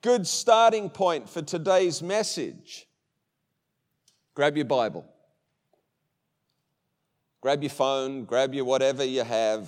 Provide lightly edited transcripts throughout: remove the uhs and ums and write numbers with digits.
good starting point for today's message. Grab your Bible. Grab your phone, grab your whatever you have.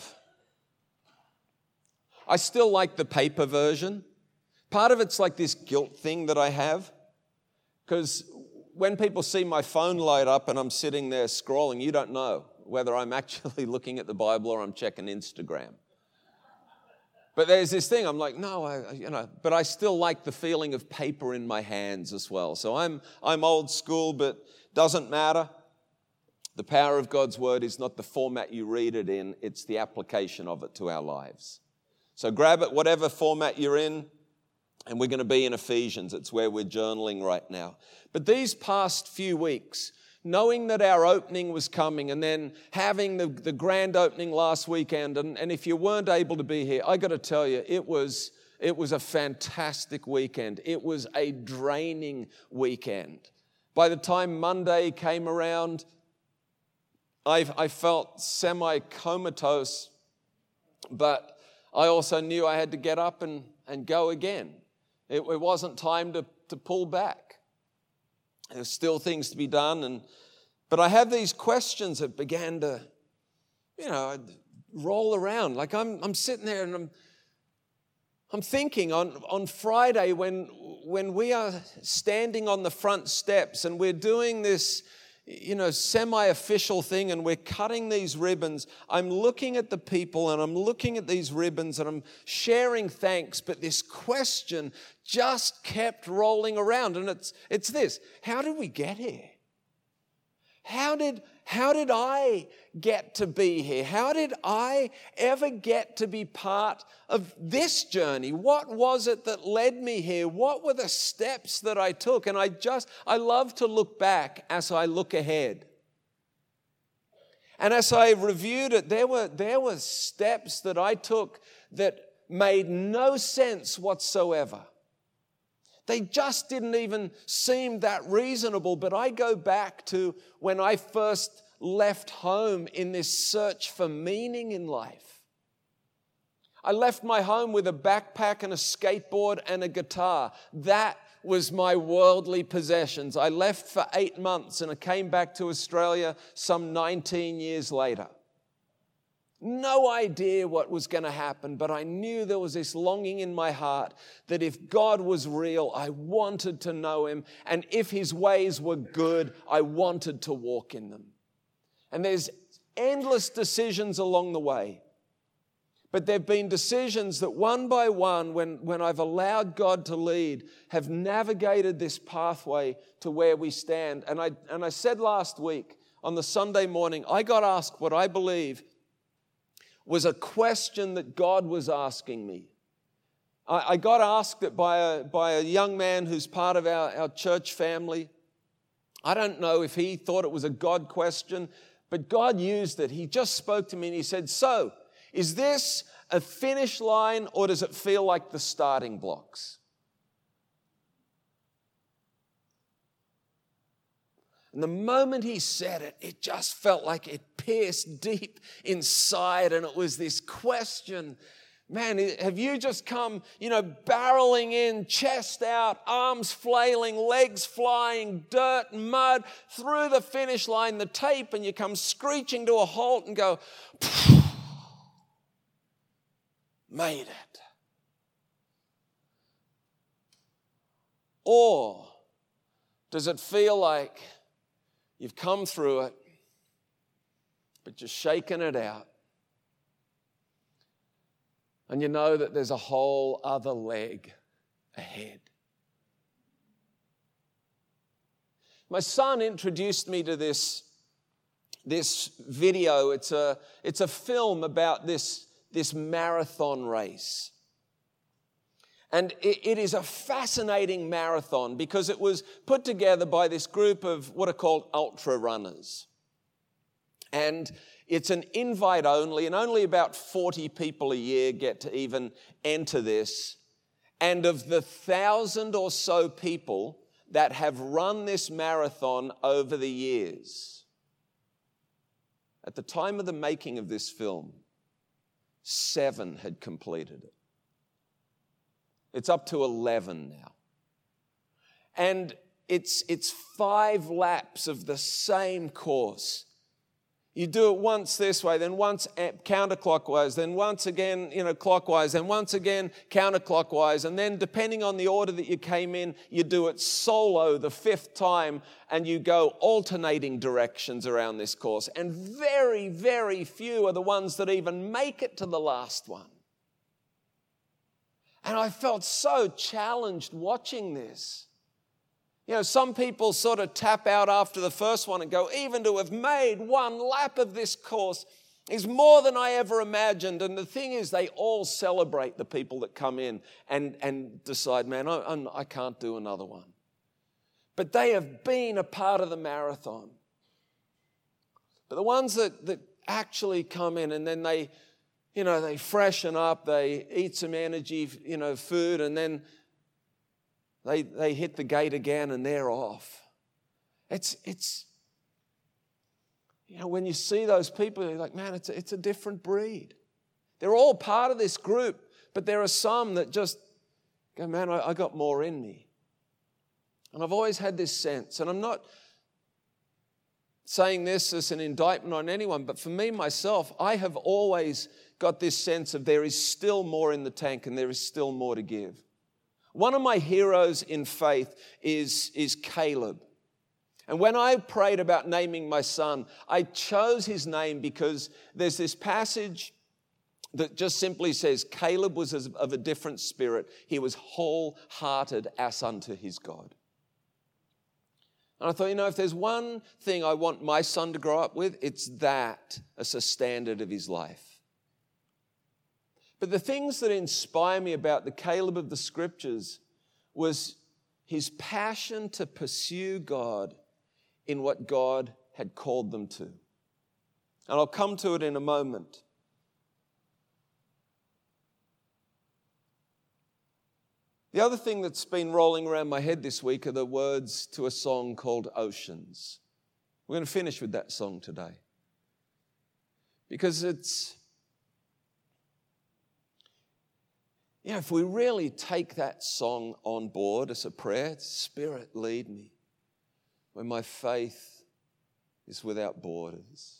I still like the paper version. Part of it's like this guilt thing that I have, because when people see my phone light up and I'm sitting there scrolling, you don't know whether I'm actually looking at the Bible or I'm checking Instagram. But there's this thing, I'm like, no, but I still like the feeling of paper in my hands as well. So I'm old school, but doesn't matter. The power of God's word is not the format you read it in, it's the application of it to our lives. So grab it, whatever format you're in, and we're going to be in Ephesians. It's where we're journaling right now. But these past few weeks, knowing that our opening was coming and then having the grand opening last weekend, and if you weren't able to be here, I got to tell you, it was a fantastic weekend. It was a draining weekend. By the time Monday came around, I felt semi-comatose, but I also knew I had to get up and go again. It wasn't time to pull back. There's still things to be done, but I have these questions that began to, roll around. Like I'm sitting there and I'm thinking on Friday when we are standing on the front steps and we're doing this, semi-official thing and we're cutting these ribbons, I'm looking at the people and I'm looking at these ribbons and I'm sharing thanks, but this question just kept rolling around, and it's this: how did we get here? How did I get to be here? How did I ever get to be part of this journey? What was it that led me here? What were the steps that I took? And I love to look back as I look ahead. And as I reviewed it, there were steps that I took that made no sense whatsoever. They just didn't even seem that reasonable. But I go back to when I first left home in this search for meaning in life. I left my home with a backpack and a skateboard and a guitar. That was my worldly possessions. I left for 8 months and I came back to Australia some 19 years later. No idea what was going to happen, but I knew there was this longing in my heart that if God was real, I wanted to know Him, and if His ways were good, I wanted to walk in them. And there's endless decisions along the way, but there have been decisions that one by one, when I've allowed God to lead, have navigated this pathway to where we stand. And I said last week on the Sunday morning, I got asked what I believe was a question that God was asking me. I got asked it by a young man who's part of our church family. I don't know if he thought it was a God question, but God used it. He just spoke to me and he said, "So, is this a finish line or does it feel like the starting blocks?" And the moment he said it, it just felt like it pierced deep inside. And it was this question, man, have you just come, barreling in, chest out, arms flailing, legs flying, dirt, mud, through the finish line, the tape, and you come screeching to a halt and go, made it. Or does it feel like you've come through it, but you're shaking it out, and you know that there's a whole other leg ahead? My son introduced me to this video. It's a film about this marathon race. And it is a fascinating marathon because it was put together by this group of what are called ultra runners. And it's an invite only, and only about 40 people a year get to even enter this. And of the 1,000 or so people that have run this marathon over the years, at the time of the making of this film, 7 had completed it. It's up to 11 now. And it's 5 laps of the same course. You do it once this way, then once counterclockwise, then once again, clockwise, then once again counterclockwise, and then depending on the order that you came in, you do it solo the 5th time, and you go alternating directions around this course. And very, very few are the ones that even make it to the last one. And I felt so challenged watching this. Some people sort of tap out after the first one and go, even to have made 1 lap of this course is more than I ever imagined. And the thing is, they all celebrate the people that come in and decide, man, I can't do another one. But they have been a part of the marathon. But the ones that actually come in and then they freshen up, they eat some energy, food, and then They hit the gate again and they're off. It's when you see those people, you're like, man, it's a different breed. They're all part of this group, but there are some that just go, man, I got more in me. And I've always had this sense, and I'm not saying this as an indictment on anyone, but for me, myself, I have always got this sense of there is still more in the tank and there is still more to give. One of my heroes in faith is Caleb. And when I prayed about naming my son, I chose his name because there's this passage that just simply says, Caleb was of a different spirit. He was wholehearted as unto his God. And I thought, if there's one thing I want my son to grow up with, it's that as a standard of his life. But the things that inspire me about the Caleb of the Scriptures was his passion to pursue God in what God had called them to. And I'll come to it in a moment. The other thing that's been rolling around my head this week are the words to a song called Oceans. We're going to finish with that song today. Because if we really take that song on board as a prayer, Spirit, lead me where my faith is without borders.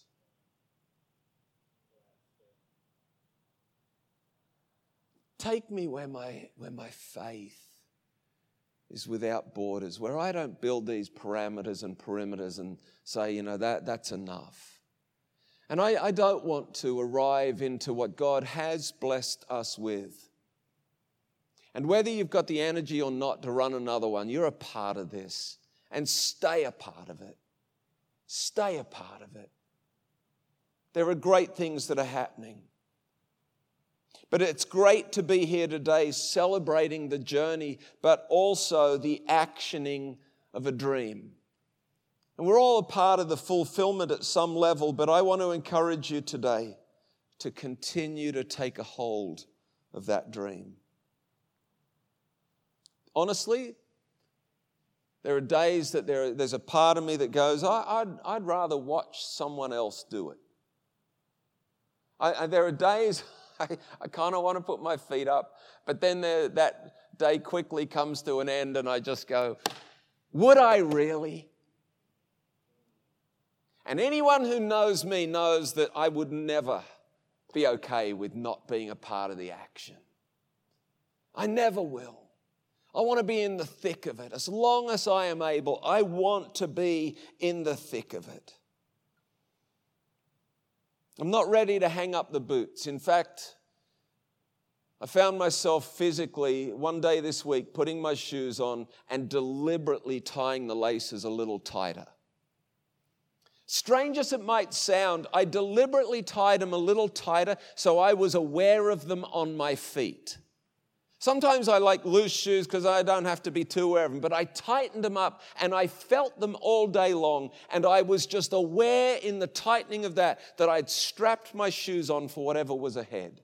Take me where my faith is without borders, where I don't build these parameters and perimeters and say, that's enough. And I don't want to arrive into what God has blessed us with. And whether you've got the energy or not to run another one, you're a part of this. And stay a part of it. Stay a part of it. There are great things that are happening. But it's great to be here today celebrating the journey, but also the actioning of a dream. And we're all a part of the fulfillment at some level, but I want to encourage you today to continue to take a hold of that dream. Honestly, there are days that there's a part of me that goes, I'd rather watch someone else do it. There are days I kind of want to put my feet up, but then that day quickly comes to an end and I just go, would I really? And anyone who knows me knows that I would never be okay with not being a part of the action. I never will. I want to be in the thick of it. As long as I am able, I want to be in the thick of it. I'm not ready to hang up the boots. In fact, I found myself physically one day this week putting my shoes on and deliberately tying the laces a little tighter. Strange as it might sound, I deliberately tied them a little tighter so I was aware of them on my feet. Sometimes I like loose shoes because I don't have to be too aware of them, but I tightened them up and I felt them all day long, and I was just aware in the tightening of that I'd strapped my shoes on for whatever was ahead.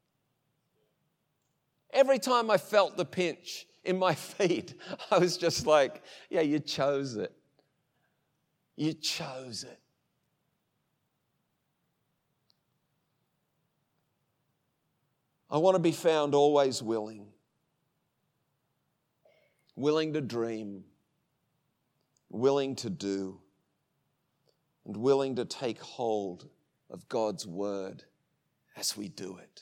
Every time I felt the pinch in my feet, I was just like, yeah, you chose it. You chose it. I want to be found always willing. willing to dream, willing to do, and willing to take hold of God's word as we do it.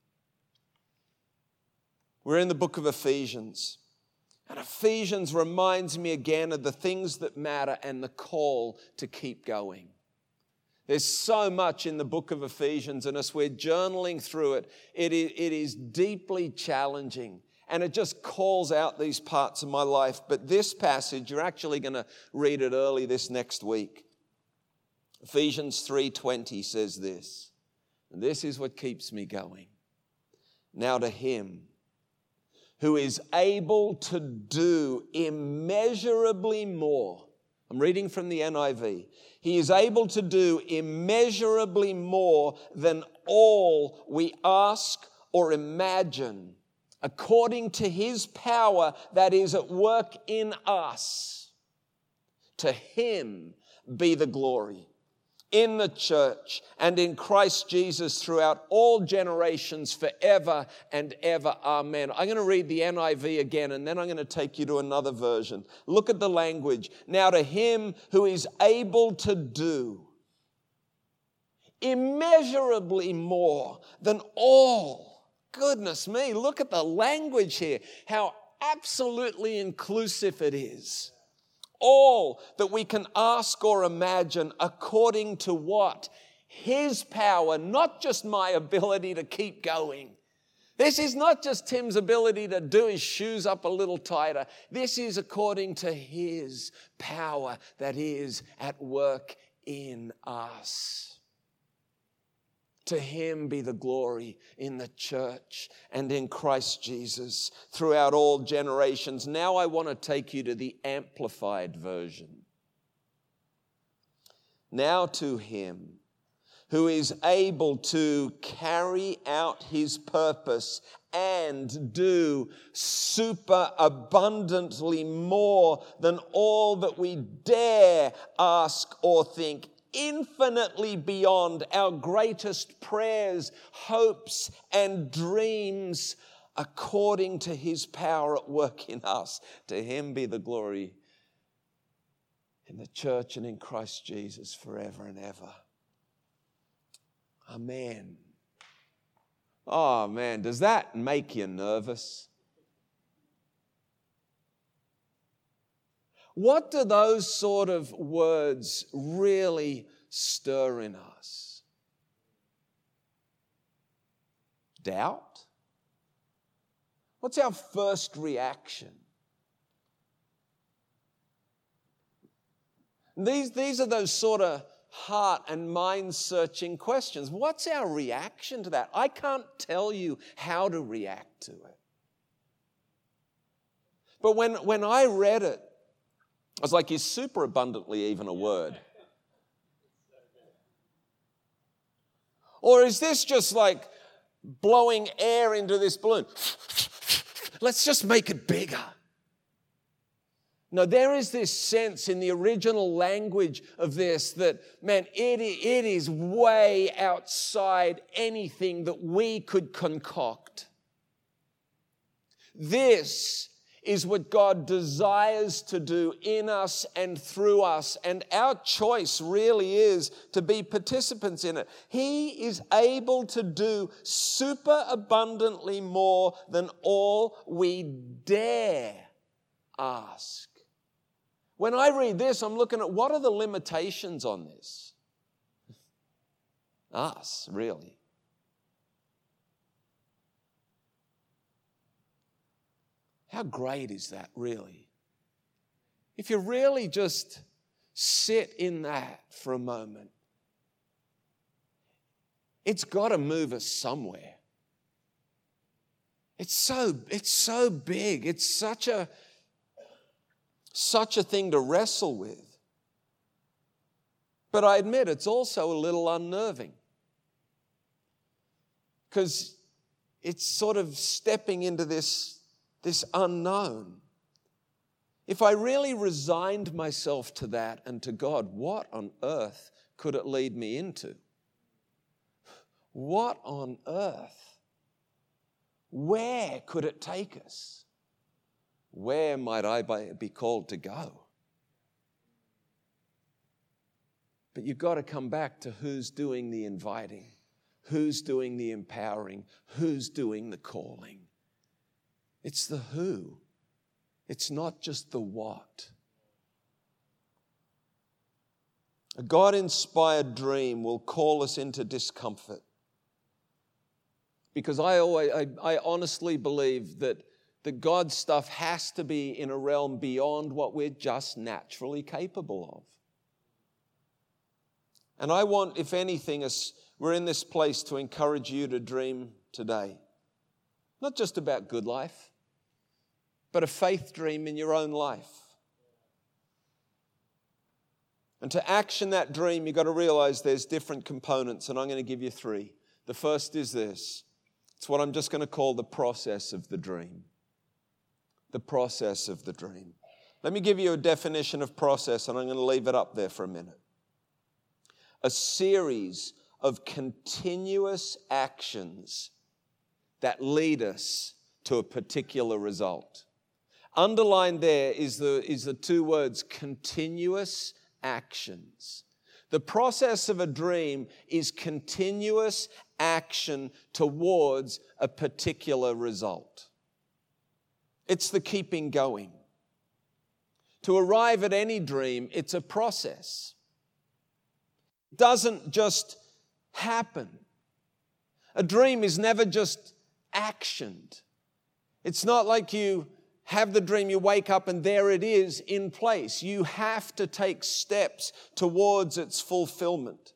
We're in the book of Ephesians, and Ephesians reminds me again of the things that matter and the call to keep going. There's so much in the book of Ephesians, and as we're journaling through it, it is deeply challenging, and it just calls out these parts of my life. But this passage, you're actually going to read it early this next week. Ephesians 3:20 says this, and this is what keeps me going. Now to him who is able to do immeasurably more. I'm reading from the NIV. He is able to do immeasurably more than all we ask or imagine, according to his power that is at work in us. To him be the glory in the church and in Christ Jesus throughout all generations forever and ever. Amen. I'm going to read the NIV again, and then I'm going to take you to another version. Look at the language. Now to him who is able to do immeasurably more than all. Goodness me, look at the language here. How absolutely inclusive it is. All that we can ask or imagine, according to what? His power, not just my ability to keep going. This is not just Tim's ability to do his shoes up a little tighter. This is according to his power that is at work in us. To him be the glory in the church and in Christ Jesus throughout all generations. Now I want to take you to the Amplified version. Now to him who is able to carry out his purpose and do super abundantly more than all that we dare ask or think, infinitely beyond our greatest prayers, hopes, and dreams, according to his power at work in us. To him be the glory in the church and in Christ Jesus forever and ever. Amen. Oh man, does that make you nervous? What do those sort of words really stir in us? Doubt? What's our first reaction? These are those sort of heart and mind-searching questions. What's our reaction to that? I can't tell you how to react to it. But when I read it, I was like, is super abundantly even a word? Or is this just like blowing air into this balloon? Let's just make it bigger. No, there is this sense in the original language of this that, man, it is way outside anything that we could concoct. This is what God desires to do in us and through us, and our choice really is to be participants in it. He is able to do super abundantly more than all we dare ask. When I read this, I'm looking at what are the limitations on this? Us, really. How great is that, really? If you really just sit in that for a moment, it's got to move us somewhere. It's so big. It's such a thing to wrestle with. But I admit it's also a little unnerving, because it's sort of stepping into this unknown. If I really resigned myself to that and to God, what on earth could it lead me into? What on earth? Where could it take us? where might I be called to go? But you've got to come back to who's doing the inviting, who's doing the empowering, who's doing the calling. It's the who. It's not just the what. A God-inspired dream will call us into discomfort. Because I honestly believe that God's stuff has to be in a realm beyond what we're just naturally capable of. And I want, if anything, as we're in this place, to encourage you to dream today. Not just about good life, but a faith dream in your own life. And to action that dream, you've got to realize there's different components, and I'm going to give you 3. The first is this. It's what I'm just going to call the process of the dream. The process of the dream. Let me give you a definition of process, and I'm going to leave it up there for a minute. A series of continuous actions that lead us to a particular result. Underlined there is the 2 words, continuous actions. The process of a dream is continuous action towards a particular result. It's the keeping going. To arrive at any dream, it's a process. It doesn't just happen. A dream is never just actioned. It's not like you have the dream, you wake up and there it is in place. You have to take steps towards its fulfillment.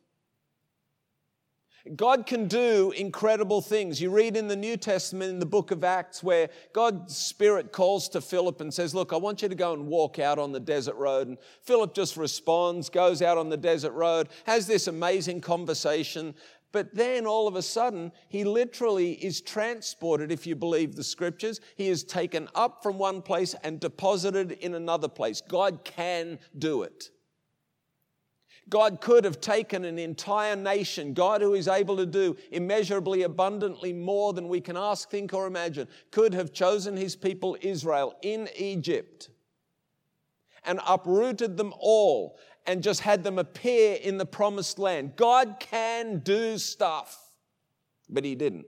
God can do incredible things. You read in the New Testament in the book of Acts where God's Spirit calls to Philip and says, look, I want you to go and walk out on the desert road. And Philip just responds, goes out on the desert road, has this amazing conversation. But then all of a sudden, he literally is transported, if you believe the scriptures. He is taken up from one place and deposited in another place. God can do it. God could have taken an entire nation, God who is able to do immeasurably abundantly more than we can ask, think, or imagine, could have chosen his people Israel in Egypt and uprooted them all and just had them appear in the promised land. God can do stuff, but he didn't.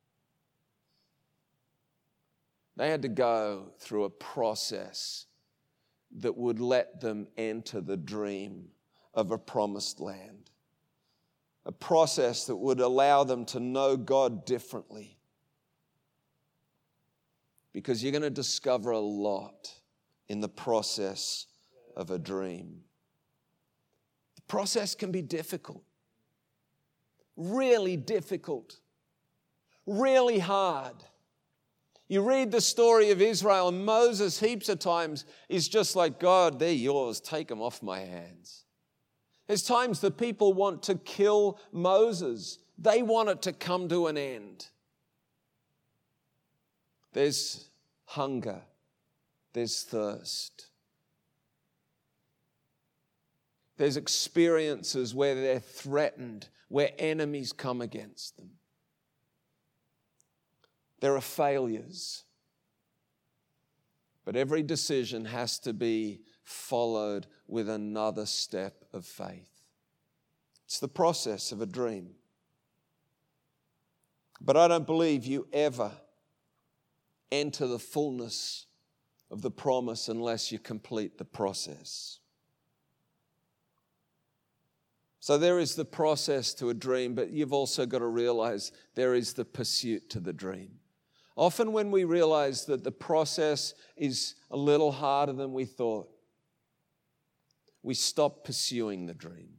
They had to go through a process that would let them enter the dream of a promised land. A process that would allow them to know God differently. Because you're going to discover a lot in the process of a dream. The process can be difficult. Really difficult. Really hard. You read the story of Israel, and Moses heaps of times is just like, God, they're yours, take them off my hands. There's times the people want to kill Moses. They want it to come to an end. There's hunger. There's thirst. There's experiences where they're threatened, where enemies come against them. There are failures. But every decision has to be followed with another step of faith. It's the process of a dream. But I don't believe you ever enter the fullness of the promise unless you complete the process. So there is the process to a dream, but you've also got to realize there is the pursuit to the dream. Often when we realize that the process is a little harder than we thought, we stop pursuing the dream.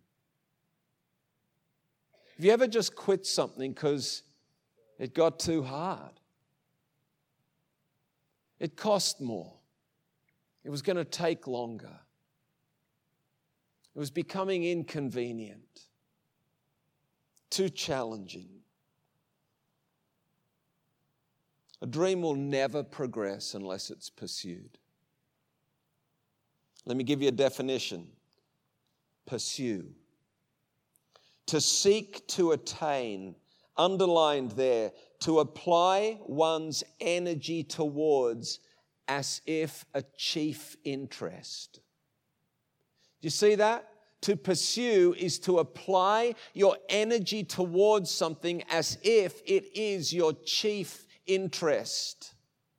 Have you ever just quit something because it got too hard? It cost more. It was going to take longer. It was becoming inconvenient, too challenging. A dream will never progress unless it's pursued. Let me give you a definition. Pursue. To seek to attain, underlined there, to apply one's energy towards as if a chief interest. Do you see that? To pursue is to apply your energy towards something as if it is your chief interest,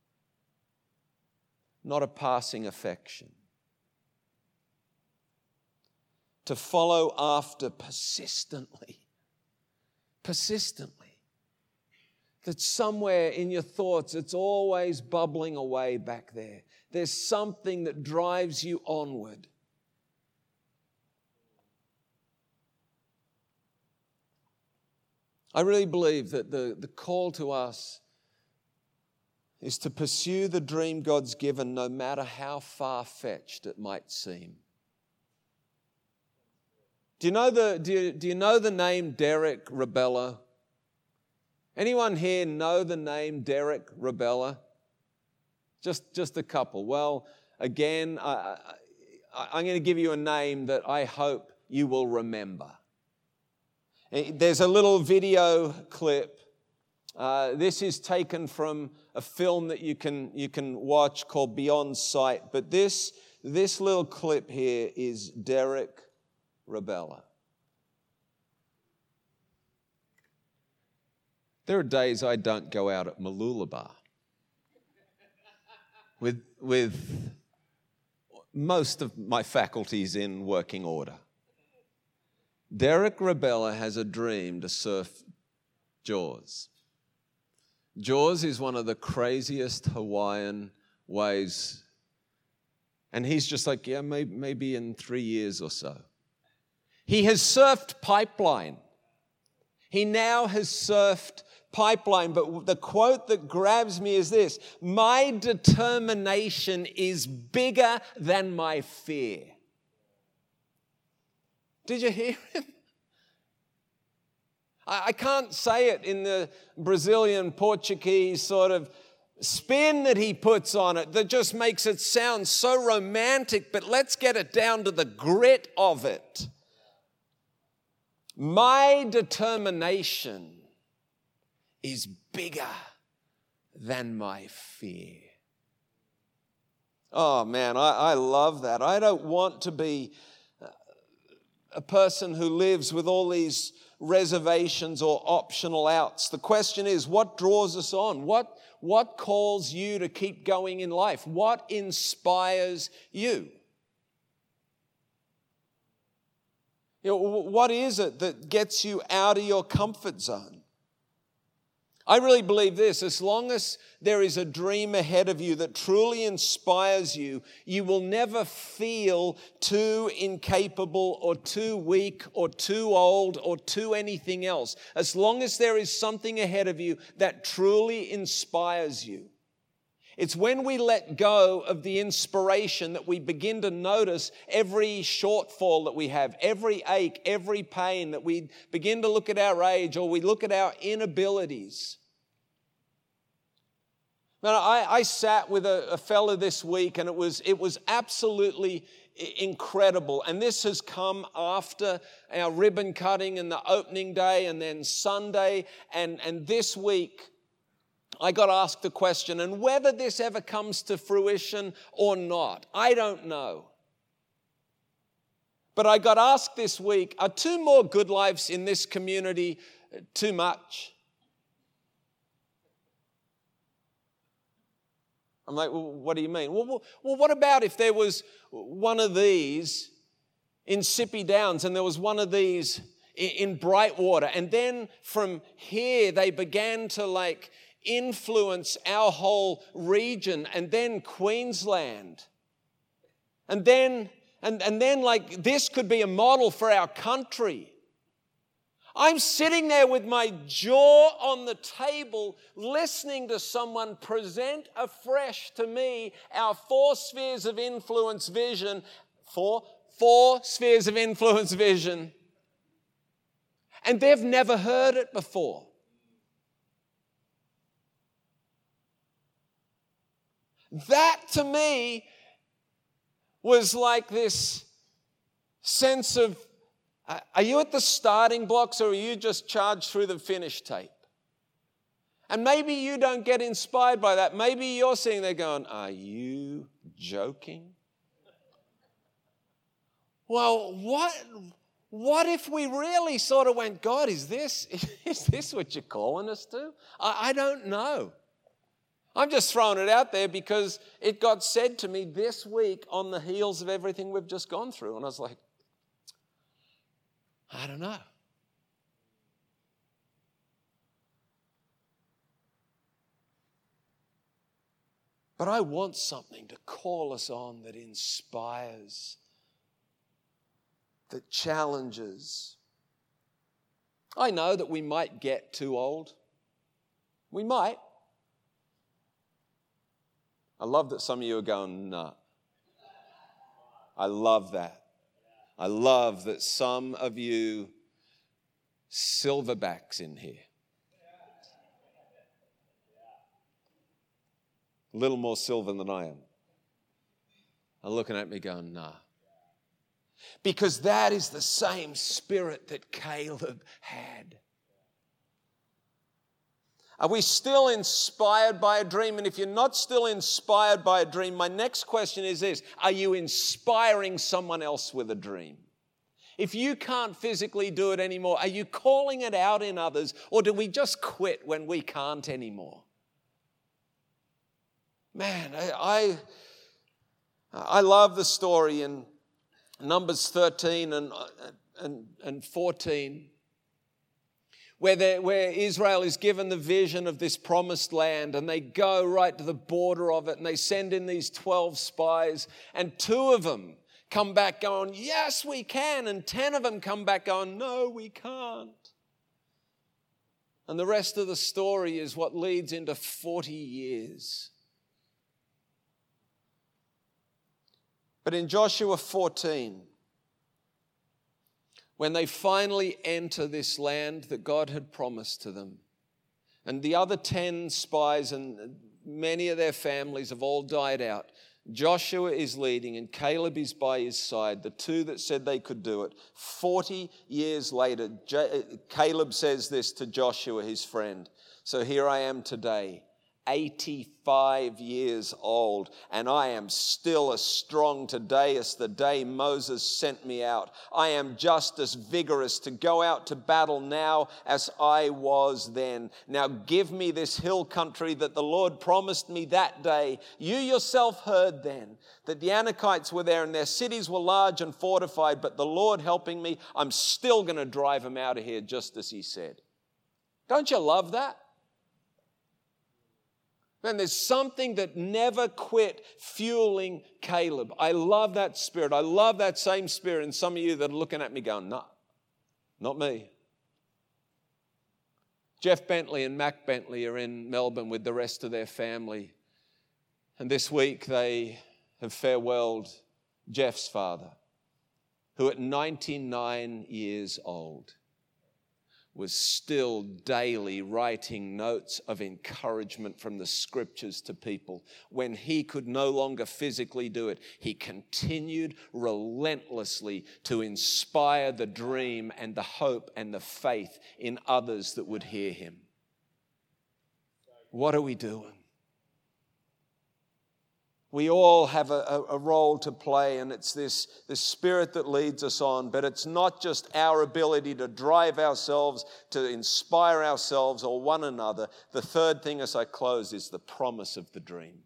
not a passing affection. To follow after persistently. That somewhere in your thoughts, it's always bubbling away back there. There's something that drives you onward. I really believe that the call to us is to pursue the dream God's given, no matter how far-fetched it might seem. Do you know the name Derek Rebella? Anyone here know the name Derek Rebella? Just a couple. Well, again, I'm going to give you a name that I hope you will remember. There's a little video clip. This is taken from a film that you can watch called Beyond Sight. But this little clip here is Derek Rebella. There are days I don't go out at Mooloolaba with most of my faculties in working order. Derek Rebella has a dream to surf Jaws. Jaws is one of the craziest Hawaiian waves. And he's just like, yeah, maybe in 3 years or so. He has surfed Pipeline. He now has surfed Pipeline. But the quote that grabs me is this: my determination is bigger than my fear. Did you hear him? I can't say it in the Brazilian Portuguese sort of spin that he puts on it that just makes it sound so romantic, but let's get it down to the grit of it. My determination is bigger than my fear. Oh man, I love that. I don't want to be a person who lives with all these reservations or optional outs. The question is, what draws us on? What calls you to keep going in life? What inspires you? You know, what is it that gets you out of your comfort zone? I really believe this: as long as there is a dream ahead of you that truly inspires you, you will never feel too incapable or too weak or too old or too anything else. As long as there is something ahead of you that truly inspires you. It's when we let go of the inspiration that we begin to notice every shortfall that we have, every ache, every pain, that we begin to look at our age or we look at our inabilities. Now, I sat with a fella this week, and it was absolutely incredible. And this has come after our ribbon cutting and the opening day and then Sunday. And this week, I got asked the question, and whether this ever comes to fruition or not, I don't know. But I got asked this week, are 2 more Good Lives in this community too much? I'm like, well, what do you mean? Well, what about if there was one of these in Sippy Downs and there was one of these in Brightwater, and then from here they began to influence our whole region, and then Queensland, and then this could be a model for our country. I'm sitting there with my jaw on the table, listening to someone present afresh to me our 4 spheres of influence vision. 4 spheres of influence vision. And they've never heard it before. That to me was like this sense of, are you at the starting blocks or are you just charged through the finish tape? And maybe you don't get inspired by that. Maybe you're sitting there going, are you joking? Well, what if we really sort of went, God, is this what you're calling us to? I don't know. I'm just throwing it out there because it got said to me this week on the heels of everything we've just gone through. And I was like, I don't know. But I want something to call us on that inspires, that challenges. I know that we might get too old. We might. I love that some of you are going, nah. I love that. I love that some of you silverbacks in here. A little more silver than I am. Are looking at me going, nah. Because that is the same spirit that Caleb had. Are we still inspired by a dream? And if you're not still inspired by a dream, my next question is this: are you inspiring someone else with a dream? If you can't physically do it anymore, are you calling it out in others, or do we just quit when we can't anymore? Man, I love the story in Numbers 13 and 14, where Israel is given the vision of this promised land, and they go right to the border of it, and they send in these 12 spies, and 2 of them come back going, yes, we can, and 10 of them come back going, no, we can't. And the rest of the story is what leads into 40 years. But in Joshua 14, when they finally enter this land that God had promised to them, and the other 10 spies and many of their families have all died out, Joshua is leading and Caleb is by his side, the 2 that said they could do it. 40 years later, Caleb says this to Joshua, his friend. So here I am today, 85 years old, and I am still as strong today as the day Moses sent me out. I am just as vigorous to go out to battle now as I was then. Now give me this hill country that the Lord promised me that day. You yourself heard then that the Anakites were there and their cities were large and fortified, but the Lord helping me, I'm still going to drive them out of here just as he said. Don't you love that? Man, there's something that never quit fueling Caleb. I love that spirit. I love that same spirit in some of you that are looking at me going, no, not me. Jeff Bentley and Mac Bentley are in Melbourne with the rest of their family. And this week they have farewelled Jeff's father, who at 99 years old was still daily writing notes of encouragement from the scriptures to people. When he could no longer physically do it, he continued relentlessly to inspire the dream and the hope and the faith in others that would hear him. What are we doing? We all have a role to play, and it's this spirit that leads us on. But it's not just our ability to drive ourselves, to inspire ourselves or one another. The third thing as I close is the promise of the dream.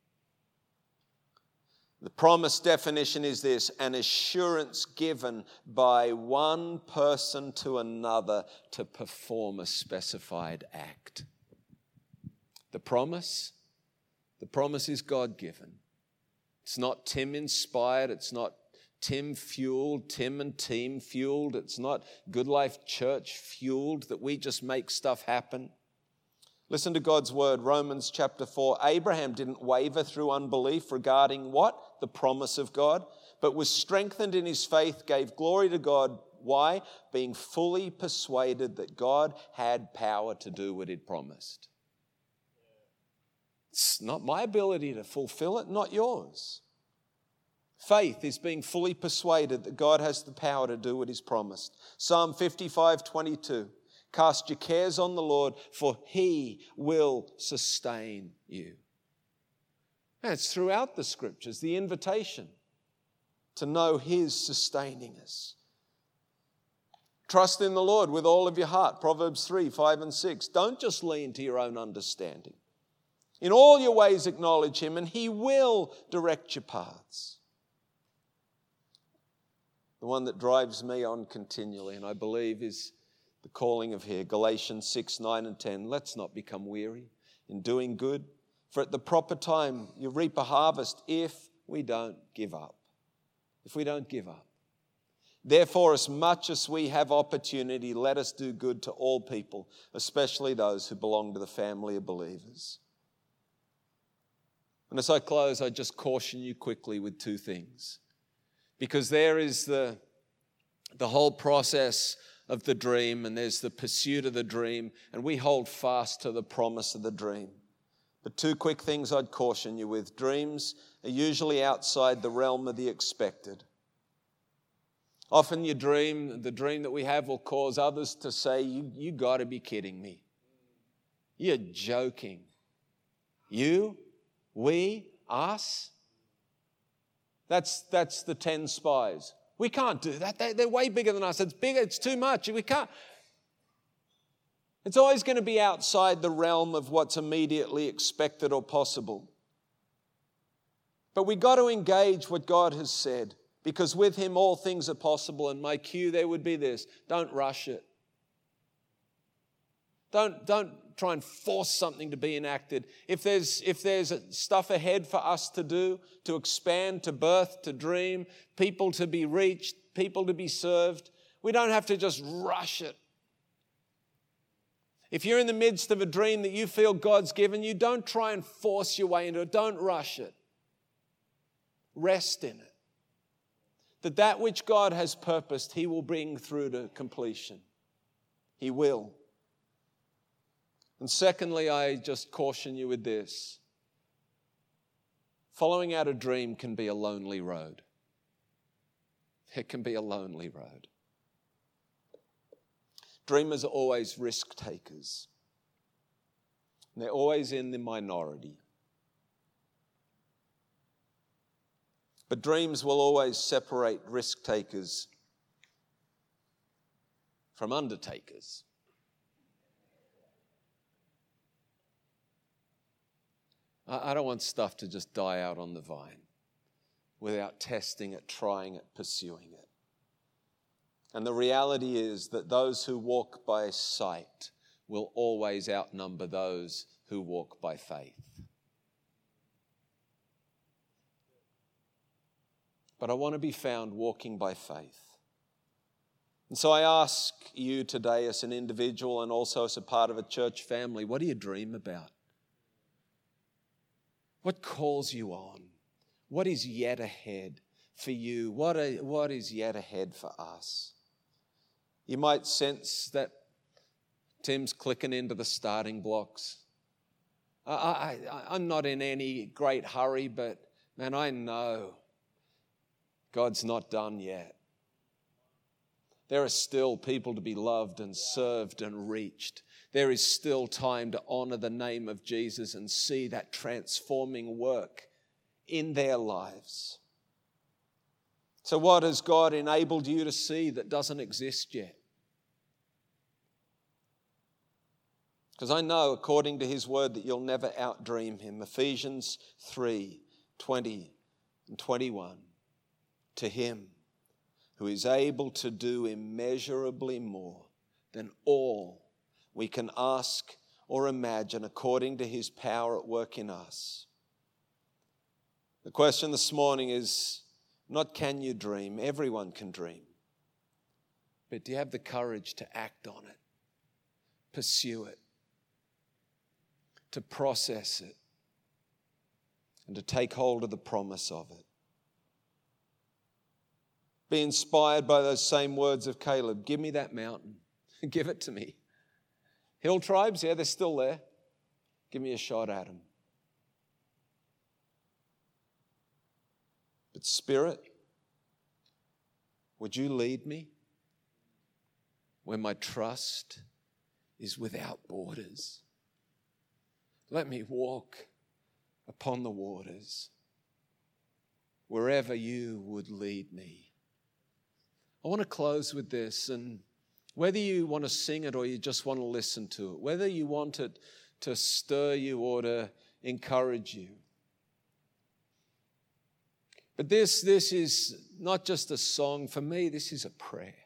The promise definition is this: an assurance given by one person to another to perform a specified act. The promise is God-given. It's not Tim-inspired. It's not Tim-fueled, Tim and team fueled. It's not Good Life Church fueled that we just make stuff happen. Listen to God's word, Romans chapter 4. Abraham didn't waver through unbelief regarding what? The promise of God, but was strengthened in his faith, gave glory to God. Why? Being fully persuaded that God had power to do what he'd promised. It's not my ability to fulfill it, not yours. Faith is being fully persuaded that God has the power to do what he's promised. Psalm 55:22. Cast your cares on the Lord, for He will sustain you. And it's throughout the Scriptures, the invitation to know His sustaining us. Trust in the Lord with all of your heart. Proverbs 3, 5 and 6. Don't just lean to your own understanding. In all your ways acknowledge Him, and He will direct your paths. The one that drives me on continually, and I believe is the calling of here, Galatians 6, 9 and 10. Let's not become weary in doing good, for at the proper time you reap a harvest if we don't give up. If we don't give up. Therefore, as much as we have opportunity, let us do good to all people, especially those who belong to the family of believers. And as I close, I just caution you quickly with two things. Because there is the whole process of the dream, and there's the pursuit of the dream, and we hold fast to the promise of the dream. But two quick things I'd caution you with. Dreams are usually outside the realm of the expected. Often the dream that we have will cause others to say, you got to be kidding me. You're joking. You, we, us. That's the 10 spies. We can't do that. They're way bigger than us. It's bigger. It's too much. We can't. It's always going to be outside the realm of what's immediately expected or possible. But we got to engage what God has said, because with Him all things are possible. And my cue there would be this: don't rush it. Don't try and force something to be enacted. If there's stuff ahead for us to do, to expand, to birth, to dream, people to be reached, people to be served, we don't have to just rush it. If you're in the midst of a dream that you feel God's given you, don't try and force your way into it. Don't rush it. Rest in it. That which God has purposed, He will bring through to completion. He will. And secondly, I just caution you with this. Following out a dream can be a lonely road. It can be a lonely road. Dreamers are always risk takers. And they're always in the minority. But dreams will always separate risk takers from undertakers. I don't want stuff to just die out on the vine without testing it, trying it, pursuing it. And the reality is that those who walk by sight will always outnumber those who walk by faith. But I want to be found walking by faith. And so I ask you today as an individual and also as a part of a church family, what do you dream about? What calls you on? What is yet ahead for you? What is yet ahead for us? You might sense that Tim's clicking into the starting blocks. I'm not in any great hurry, but man, I know God's not done yet. There are still people to be loved and served and reached. There is still time to honor the name of Jesus and see that transforming work in their lives. So what has God enabled you to see that doesn't exist yet? Because I know, according to His word, that you'll never outdream Him. Ephesians 3, 20 and 21. To Him who is able to do immeasurably more than all we can ask or imagine, according to His power at work in us. The question this morning is not can you dream? Everyone can dream. But do you have the courage to act on it, pursue it, to process it, and to take hold of the promise of it? Be inspired by those same words of Caleb. Give me that mountain. Give it to me. Hill tribes, yeah, they're still there. Give me a shot at them. But Spirit, would you lead me where my trust is without borders. Let me walk upon the waters wherever you would lead me. I want to close with this, and whether you want to sing it or you just want to listen to it, whether you want it to stir you or to encourage you. But this is not just a song. For me, this is a prayer.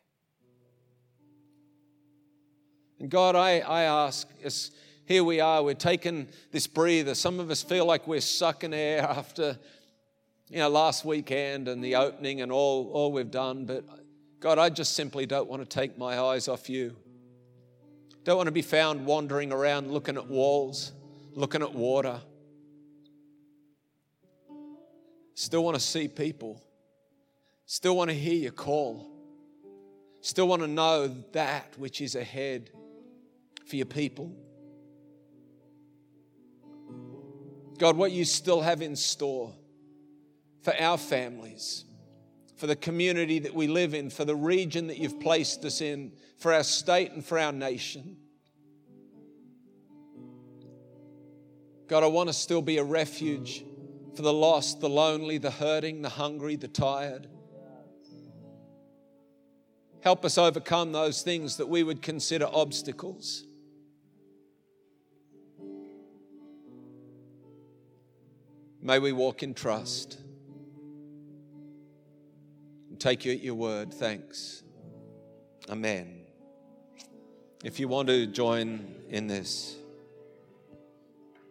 And God, I ask us, here we are, we're taking this breather. Some of us feel like we're sucking air after, last weekend and the opening and all we've done. But God, I just simply don't want to take my eyes off you. Don't want to be found wandering around looking at walls, looking at water. Still want to see people. Still want to hear your call. Still want to know that which is ahead for your people. God, what you still have in store for our families, for the community that we live in, for the region that you've placed us in, for our state and for our nation. God, I want to still be a refuge for the lost, the lonely, the hurting, the hungry, the tired. Help us overcome those things that we would consider obstacles. May we walk in trust and take you at your word. Thanks. Amen. If you want to join in this.